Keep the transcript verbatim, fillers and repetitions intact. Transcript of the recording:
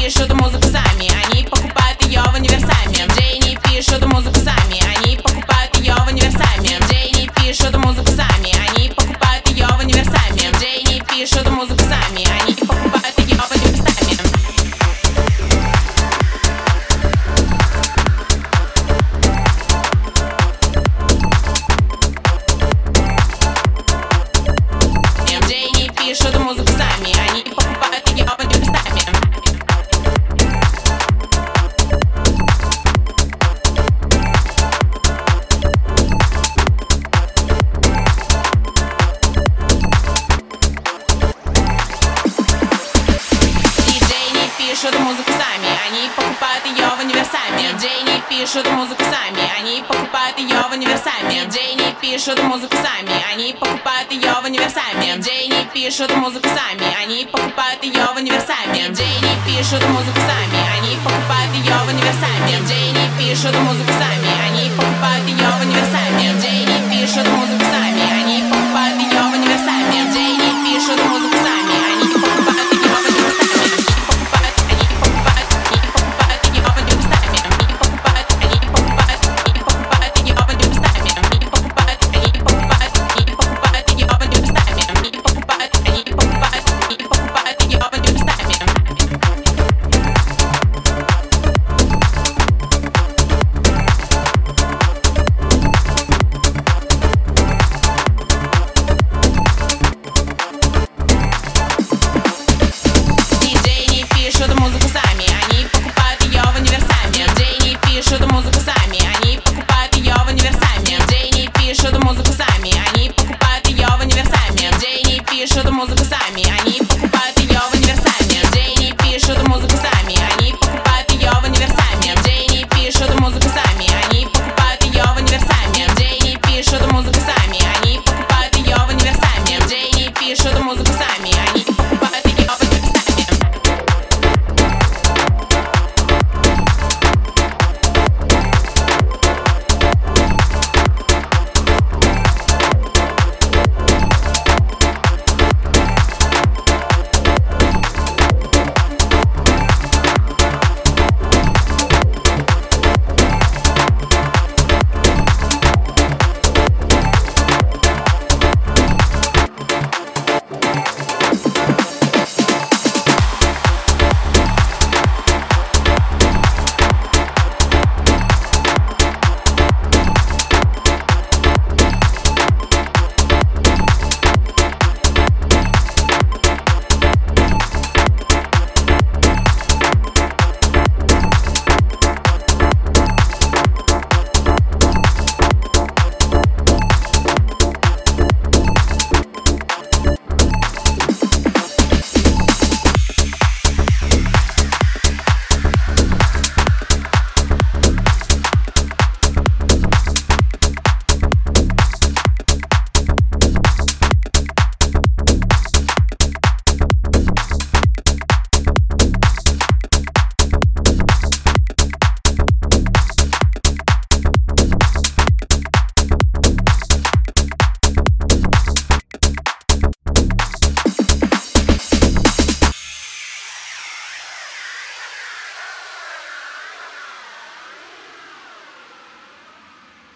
пишут музыку сами, они покупают ее в универсаме. Диджеи не пишут музыку сами, они покупают ее в универсаме. Диджеи не пишут музыку сами, они покупают ее в универсаме. Диджеи не пишут музыку сами, они покупают ее в универсаме. Диджеи не пишут музыку сами, они покупают ее в универсаме. Пишут музыку сами, они покупают ее в универсаме. Диджеи не пишут музыку сами, они покупают ее в универсаме. Диджеи не пишут музыку сами, они покупают ее в универсаме. Диджеи не пишут музыку сами, они покупают ее в универсаме. Диджеи не пишут музыку сами, они покупают ее в универсаме. Диджеи не пишут музыку сами, они покупают ее в универсаме. Диджеи не пишут музыку